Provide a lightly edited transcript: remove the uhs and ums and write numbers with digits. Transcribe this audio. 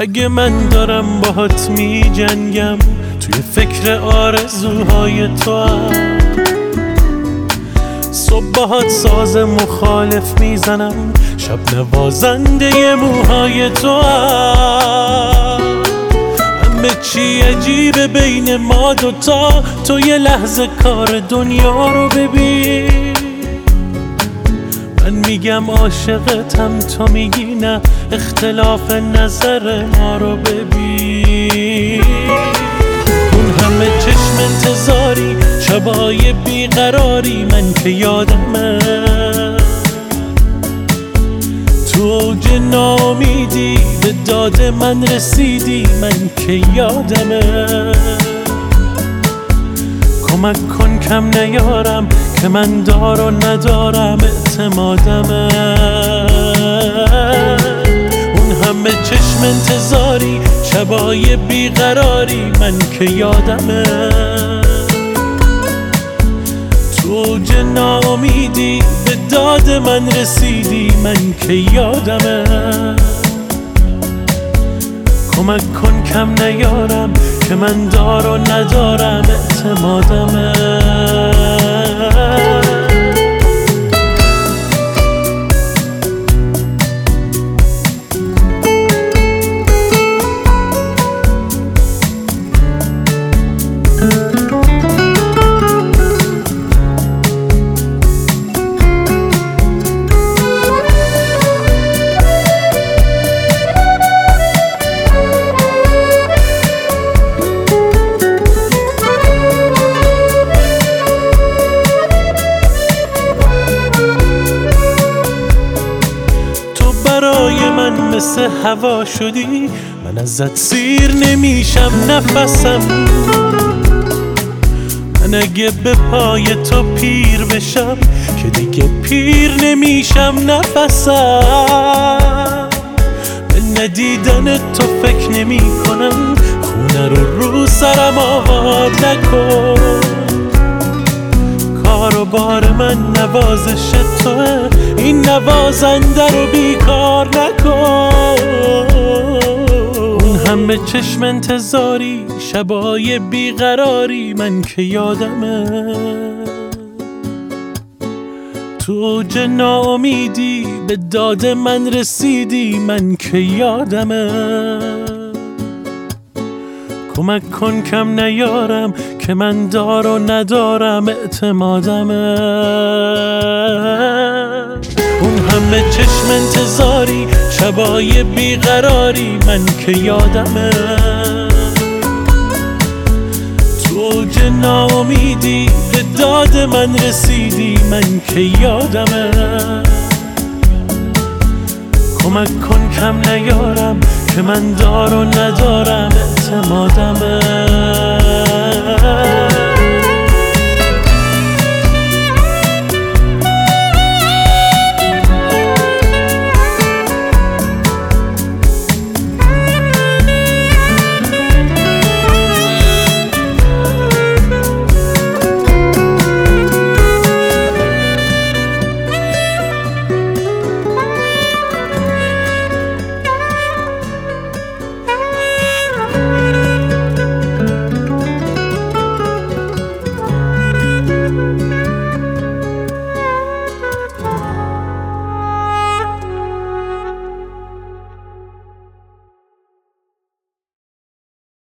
اگه من دارم باهات می جنگم توی فکر آرزوهای تو هم، صبح باهات ساز مخالف میزنم، شب نوازنده موهای تو هم. همه چی عجیبه بین ما دوتا، تو یه لحظه کار دنیا رو ببین. من میگم عاشقتم، تو میگی نه، اختلاف نظر ما رو ببین. اون همه چشم انتظاری، شبای بیقراری، من که یادمه تو اوج ناامیدی به داد من رسیدی، من که یادمه. کمک کن کم نیارم که من دار و ندارم اعتمادمه. اون همه چشم انتظاری، شبای بیقراری، من که یادمه تو اوج ناامیدی به داد من رسیدی، من که یادمه. کمک کن کم نیارم که من دار و ندارم اعتمادمه. برای من مثل هوا شدی، من ازت سیر نمیشم نفسم. من اگه به پای تو پیر بشم که دیگه پیر نمیشم نفسم. به ندیدن تو فکر نمی کنم، خونه رو سرم آباد نکن. کار و بار من نوازش توه، این نوازنده رو بیکار نکن. اون همه چشم انتظاری، شبای بیقراری، من که یادمه تو اوج ناامیدی به داد من رسیدی، من که یادمه. کمک کن کم نیارم که من دار و ندارم اعتمادمه. اون همه چشم انتظاری، شبای بیقراری، من که یادمه تو اوج ناامیدی به داد من رسیدی، من که یادمه. کمک کن کم نیارم که من دار و ندارم اعتمادمه.